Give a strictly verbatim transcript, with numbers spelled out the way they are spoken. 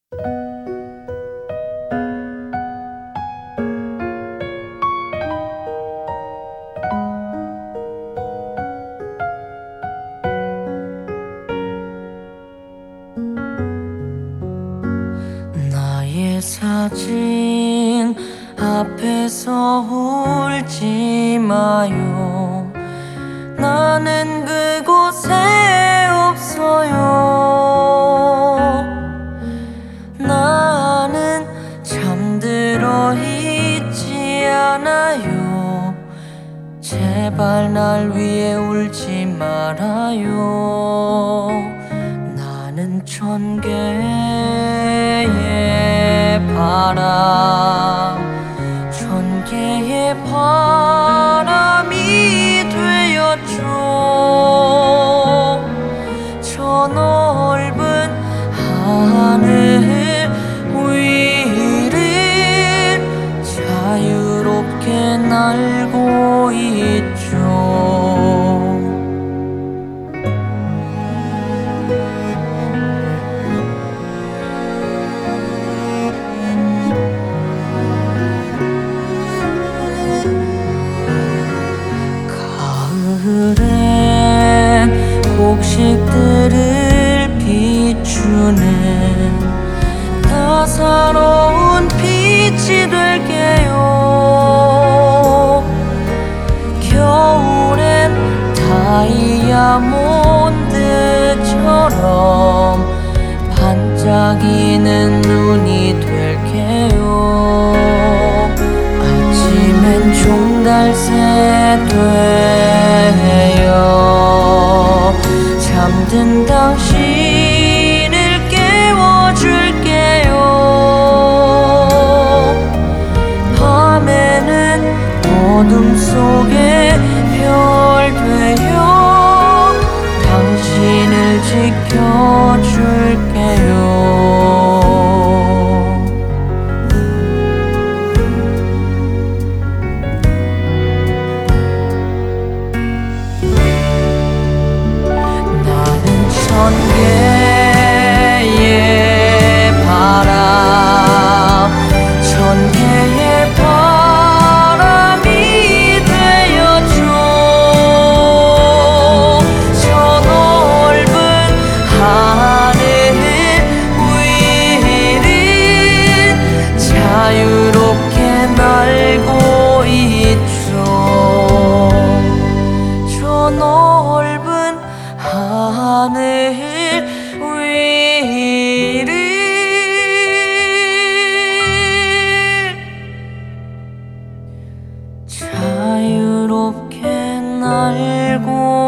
나의 사진 앞에서 울지 마요. 나는 그곳에 없어요. 나는 잠들어 있지 않아요. 제발 날 위해 울지 말아요. 나는 천 개의 바람, 천 개의 바람이 되었죠. 저 넓은 하늘 위를 자유롭게 날고 있죠. 가을엔 곡식들을 비추는 따사로운 빛이 될게요. 겨울엔 다이아몬드처럼 반짝이는 눈이 될게요. 아침엔 종달새 되어 잠든 당신을 깨워줄게요. 밤에는 어둠 속에 별 되어 당신을 지켜줄게요. 천 개의 바람, 천 개의 바람이 되었죠. 저 넓은 하늘 위를 자유롭게 날고 있죠. 저 넓은 하늘 위를 자유롭게 날고